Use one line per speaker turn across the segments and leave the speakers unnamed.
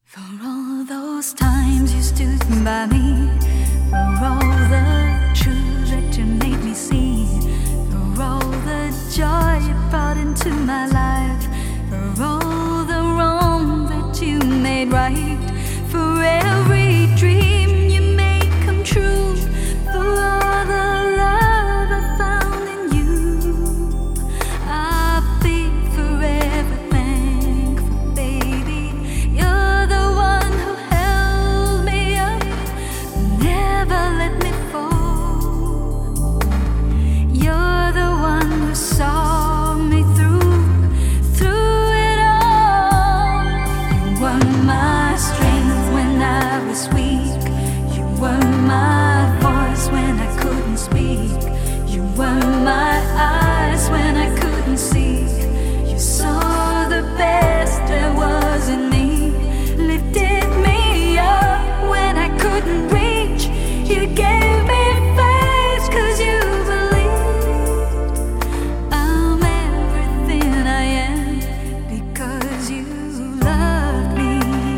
For all those times you stood by me, for all the truth that you made me see, for all the joy you brought into my life, for all the wrong that you made right, for every dream you made come true, for all the love I found in you, I'll be forever thankful, baby. You're the one who held me up, never let me fall. You're the one who saw me through it all. You were my strength when I was weak. You were my voice when I couldn't speak. You were my eyes when I couldn't see. You saw the best there was in me, lifted me up when I couldn't reach. You gave me faith 'cause you believed I'm everything I am because you loved me.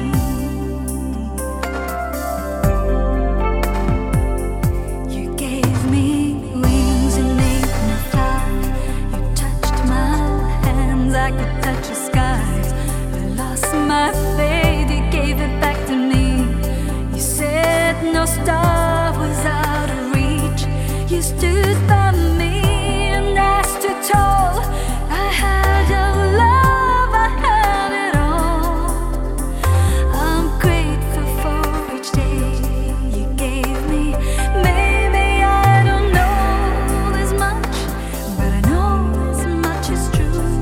You gave me wings and made me fly. You touched my hands, I could touch the skies. I lost my faith, you gave it back to me. You said no star was out of reach. You stood by me and I stood tall. I had your love, I had it all. I'm grateful for each day you gave me. Maybe I don't know this much, but I know this much is true.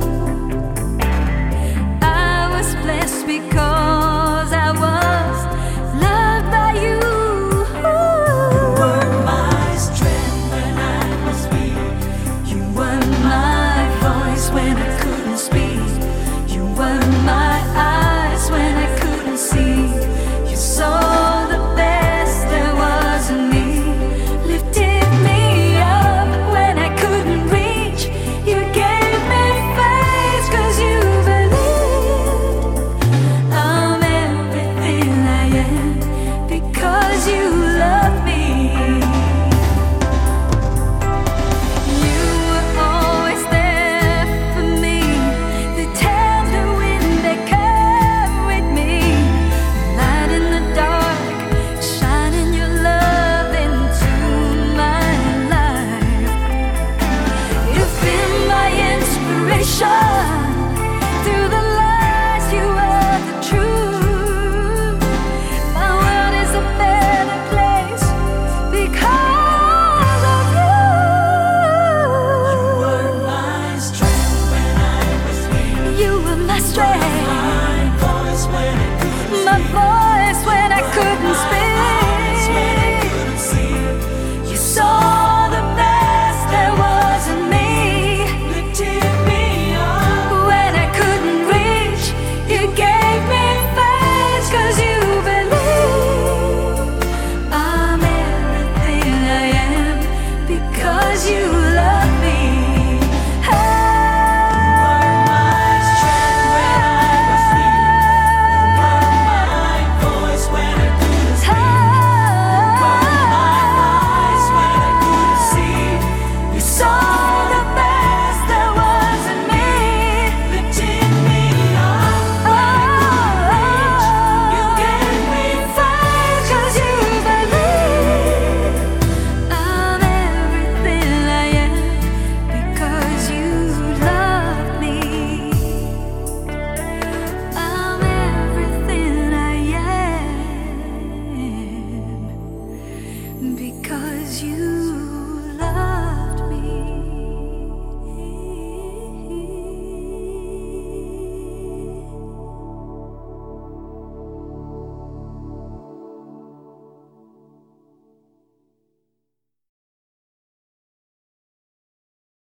I was blessed because I was loved by you. You were my strength when I was weak. You were my voice when I couldn't speak. You were my eyes when I couldn't see. You saw the best there was in me, lifted me up when I couldn't reach. You gave me faith 'cause you believed I'm everything I am because you love me. You were always there for me, the tender wind that carried me, light in the dark, shining your love into my life. You've been my inspiration. Through the lies, you are the truth. My world is a better place because of you. You were my strength when I was weak. You were my strength, my voice when I couldn't my speak. Voice when I couldn't speak. Eyes when I couldn't see. You saw the best there was in me, lifted me up when I couldn't reach. You gave me faith 'cause you believe I'm everything I am because you love me. You were my strength when I was weak. You were my voice when I couldn't speak. You were my eyes when I couldn't see. You saw the best there was in me, lifted me up when I couldn't reach. You gave me faith 'cause you believe I'm everything I am because you love me. I'm everything I am because you